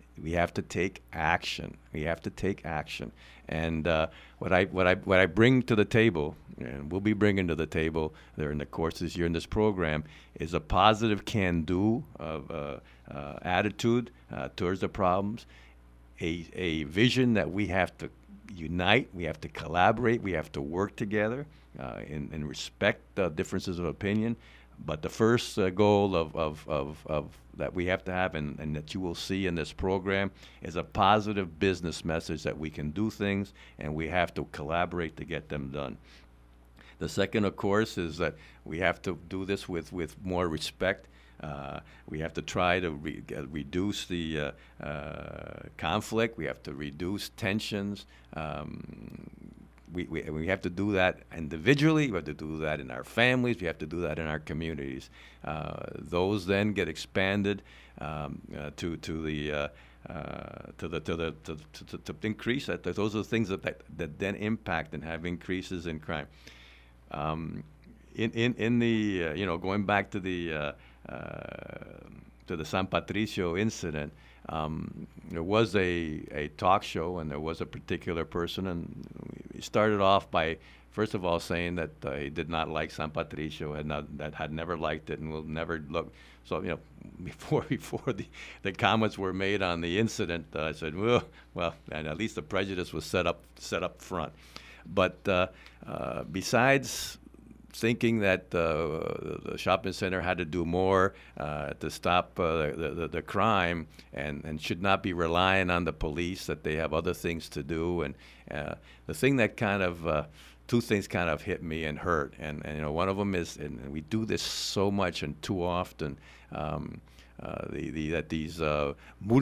Speaker 2: we have to take action. We have to take action. And uh, what I what I what I bring to the table, and we'll be bringing to the table there in the course this year in this program, is a positive can-do of uh, uh, attitude uh, towards the problems, a a vision that we have to unite, we have to collaborate, we have to work together uh, and, and respect uh, differences of opinion. But the first uh, goal of, of, of, of that we have to have, and, and that you will see in this program, is a positive business message that we can do things and we have to collaborate to get them done. The second, of course, is that we have to do this with, with more respect. Uh, we have to try to re- uh, reduce the uh, uh, conflict. We have to reduce tensions. Um, We, we, we have to do that individually. We have to do that in our families. We have to do that in our communities. Uh, those then get expanded um, uh, to to the uh, uh, to the to the to, to, to increase that. Those are the things that, that that then impact and have increases in crime. Um, in in in the uh, you know, going back to the uh, uh, to the San Patricio incident. Um, there was a, a talk show, and there was a particular person, and he started off by, first of all, saying that uh, he did not like San Patricio, had not, that had never liked it, and will never look. So, you know, before before the, the comments were made on the incident, uh, I said, well, well, and at least the prejudice was set up set up front. But uh, uh, besides thinking that uh, the shopping center had to do more uh, to stop uh, the, the, the crime and, and should not be relying on the police, that they have other things to do. And uh, the thing that kind of, uh, two things kind of hit me and hurt. And, and you know, one of them is, and we do this so much and too often, um, uh, the, the, that these uh,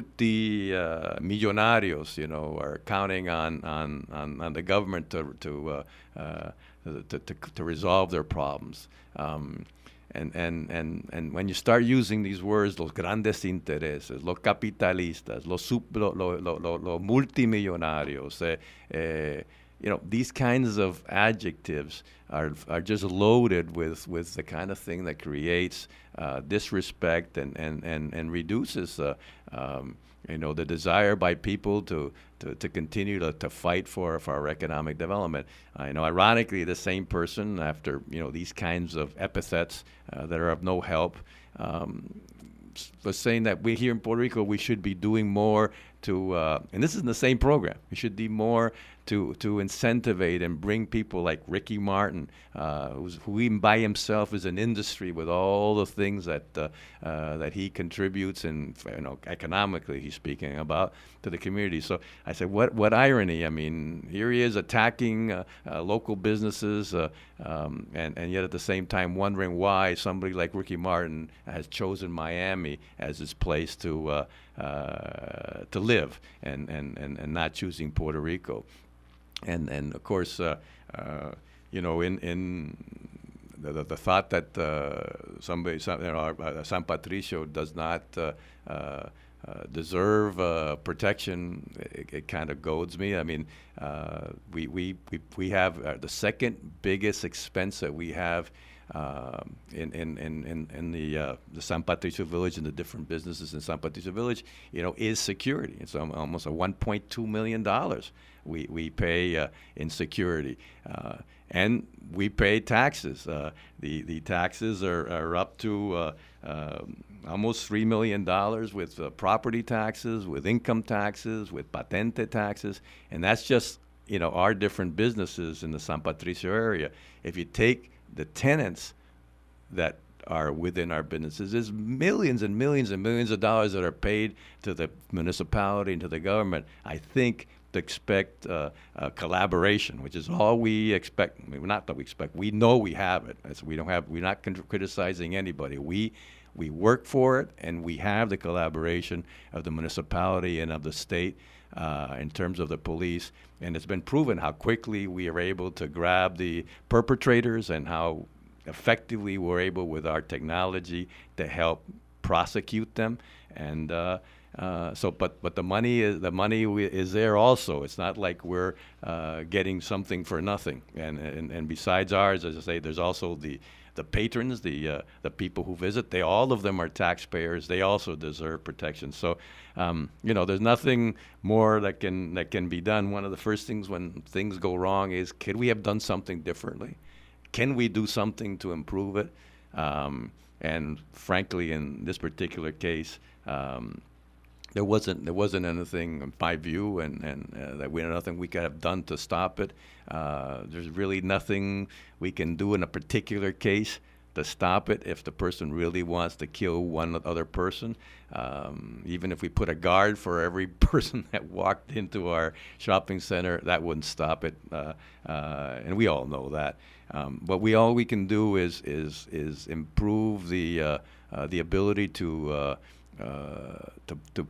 Speaker 2: multi-millonarios, uh, you know, are counting on, on, on, on the government to, to uh, uh, To, to, to resolve their problems. Um, and, and, and, and when you start using these words, los grandes intereses, los capitalistas, los, sub, lo, lo, lo, lo, lo multimillonarios, eh, eh, you know, these kinds of adjectives are, are just loaded with, with the kind of thing that creates uh, disrespect and, and, and, and reduces uh, um, you know, the desire by people to, to, to continue to, to fight for, for our economic development. Uh, you know, ironically, the same person, after, you know, these kinds of epithets uh, that are of no help, um, was saying that we here in Puerto Rico, we should be doing more to, uh, and this is in the same program, we should do more to, to incentivize and bring people like Ricky Martin, uh, who's, who even by himself is an industry with all the things that uh, uh, that he contributes, and, you know, economically he's speaking about, to the community. So I said, what what irony? I mean, here he is attacking uh, uh, local businesses, uh, um, and, and yet at the same time wondering why somebody like Ricky Martin has chosen Miami as his place to uh, uh, to live, and, and, and, and not choosing Puerto Rico. And and of course, uh, uh, you know, in in the, the, the thought that uh, somebody, some, you know, uh, San Patricio does not uh, uh, uh, deserve uh, protection, it, it kind of goads me. I mean, uh, we, we we we have uh, the second biggest expense that we have Uh, in, in, in, in the, uh, the San Patricio Village and the different businesses in San Patricio Village, you know, is security. It's um, almost a one point two million dollars we, we pay uh, in security. Uh, and we pay taxes. Uh, the, the taxes are, are up to uh, uh, almost three million dollars with uh, property taxes, with income taxes, with patente taxes. And that's just, you know, our different businesses in the San Patricio area. If you take the tenants that are within our businesses, there's millions and millions and millions of dollars that are paid to the municipality and to the government. I think to expect uh, uh, collaboration, which is all we expect. I mean, not that we expect. We know we have it. It's, we don't have. We're not con- criticizing anybody. We we work for it, and we have the collaboration of the municipality and of the state. Uh, in terms of the police, and it's been proven how quickly we are able to grab the perpetrators and how effectively we're able with our technology to help prosecute them. And uh, uh, so, but but the money is the money we, is there also. It's not like we're uh, getting something for nothing. And, and and besides ours, as I say, there's also the the patrons, the uh, the people who visit, they all of them are taxpayers. They also deserve protection. So, um, you know, there's nothing more that can that can be done. One of the first things when things go wrong is, could we have done something differently? Can we do something to improve it? Um, and frankly, in this particular case, um, there wasn't there wasn't anything, in my view, and and uh, that we nothing we could have done to stop it. Uh, there's really nothing we can do in a particular case to stop it if the person really wants to kill one other person. Um, even if we put a guard for every person that walked into our shopping center, that wouldn't stop it, uh, uh, and we all know that. Um, but we all we can do is is is improve the uh, uh, the ability to uh, uh, to to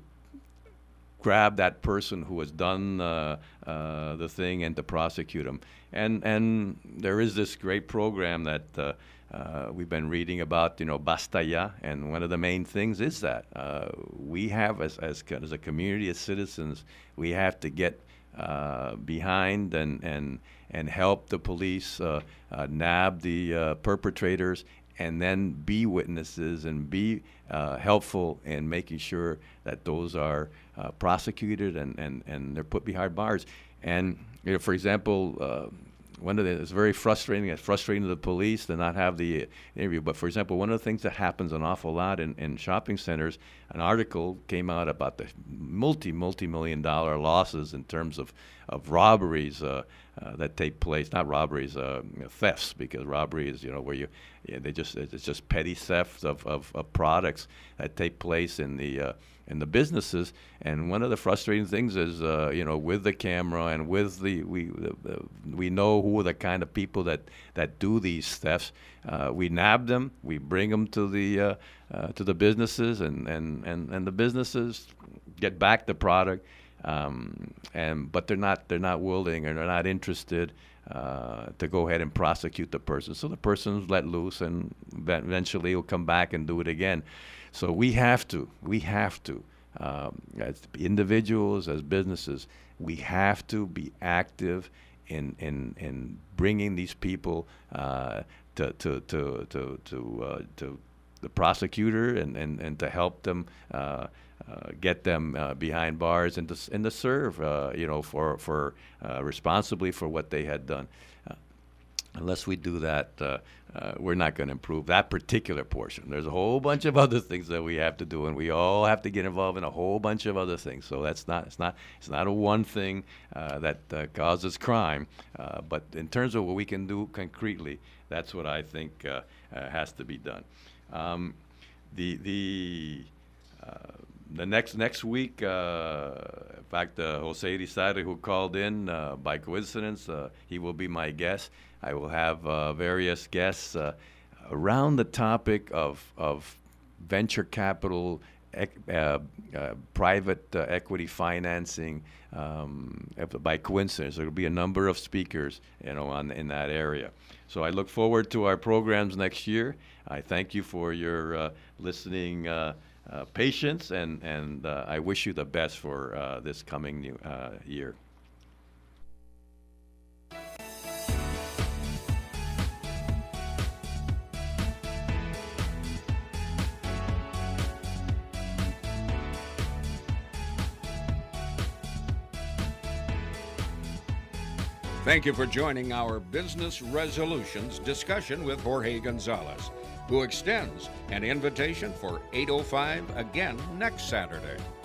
Speaker 2: grab that person who has done uh, uh, the thing and to prosecute them. And and there is this great program that uh, uh, we've been reading about, you know, Basta Ya, and one of the main things is that uh, we have, as, as as a community, as citizens, we have to get uh, behind and and and help the police uh, uh, nab the uh, perpetrators, and then be witnesses and be uh, helpful in making sure that those are uh, prosecuted and, and, and they're put behind bars. And, you know, for example, uh, one of the, it's very frustrating, it's frustrating to the police to not have the interview, but for example, one of the things that happens an awful lot in, in shopping centers, an article came out about the multi, multi-million dollar losses in terms of, of robberies uh, uh, that take place, not robberies, uh, you know, thefts, because robbery is, you know, where you, yeah, they just, it's just petty theft of, of, of products that take place in the, uh, in the businesses. And one of the frustrating things is, uh, you know, with the camera and with the, we, uh, we know who are the kind of people that, that do these thefts. Uh, we nab them, we bring them to the, uh, uh, to the businesses, and, and, and, and the businesses get back the product. Um, and but they're not they're not willing, or they're not interested uh, to go ahead and prosecute the person. So the person's let loose, and eventually he'll come back and do it again. So we have to we have to um, as individuals, as businesses, we have to be active in in in bringing these people uh, to to to to to, uh, to the prosecutor, and, and, and to help them. Uh, Uh, get them uh, behind bars, and to, and to serve, uh, you know, for for uh, responsibly for what they had done. Uh, unless we do that, uh, uh, we're not going to improve that particular portion. There's a whole bunch of other things that we have to do, and we all have to get involved in a whole bunch of other things. So that's not it's not it's not a one thing uh, that uh, causes crime. Uh, but in terms of what we can do concretely, that's what I think uh, uh, has to be done. Um, the the uh, The next next week, uh, in fact, uh, Jose Irizarry, who called in uh, by coincidence, uh, he will be my guest. I will have uh, various guests uh, around the topic of of venture capital, ec uh, uh, private uh, equity financing. Um, by coincidence, there will be a number of speakers, you know, on in that area. So I look forward to our programs next year. I thank you for your uh, listening. Uh, Uh, patience, and, and uh, I wish you the best for uh, this coming new, uh, year.
Speaker 1: Thank you for joining our Business Resolutions discussion with Jorge Gonzalez, who extends an invitation for eight oh five again next Saturday.